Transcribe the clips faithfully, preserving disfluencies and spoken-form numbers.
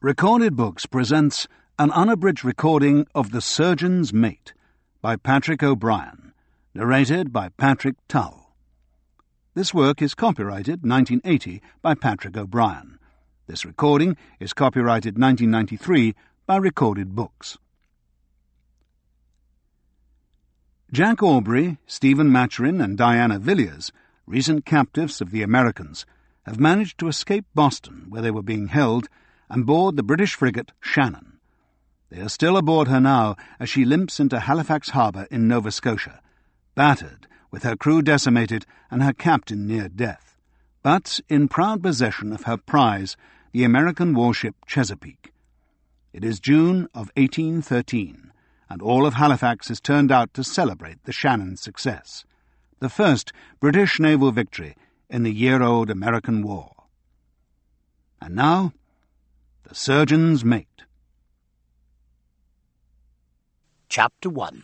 Recorded Books presents an unabridged recording of The Surgeon's Mate by Patrick O'Brian, narrated by Patrick Tull. This work is copyrighted nineteen eighty by Patrick O'Brian. This recording is copyrighted nineteen ninety-three by Recorded Books. Jack Aubrey, Stephen Maturin, and Diana Villiers, recent captives of the Americans, have managed to escape Boston, where they were being held, and board the British frigate Shannon. They are still aboard her now as she limps into Halifax harbour in Nova Scotia, battered, with her crew decimated and her captain near death, but in proud possession of her prize, the American warship Chesapeake. It is June of eighteen thirteen, and all of Halifax is turned out to celebrate the Shannon's success, the first British naval victory in the year-old American War. And now, The Surgeon's Mate. Chapter one.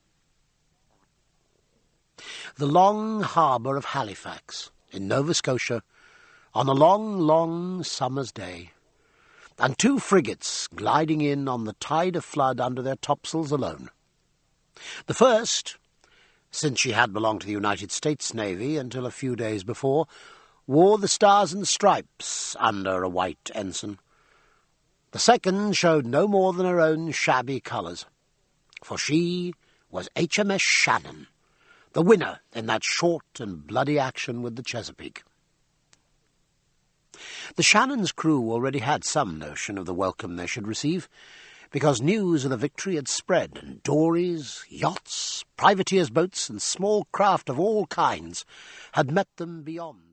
The long harbour of Halifax, in Nova Scotia, on a long, long summer's day, and two frigates gliding in on the tide of flood under their topsails alone. The first, since she had belonged to the United States Navy until a few days before, wore the stars and stripes under a white ensign. The second showed no more than her own shabby colours, for she was H M S Shannon, the winner in that short and bloody action with the Chesapeake. The Shannon's crew already had some notion of the welcome they should receive, because news of the victory had spread, and dories, yachts, privateers' boats, and small craft of all kinds had met them beyond.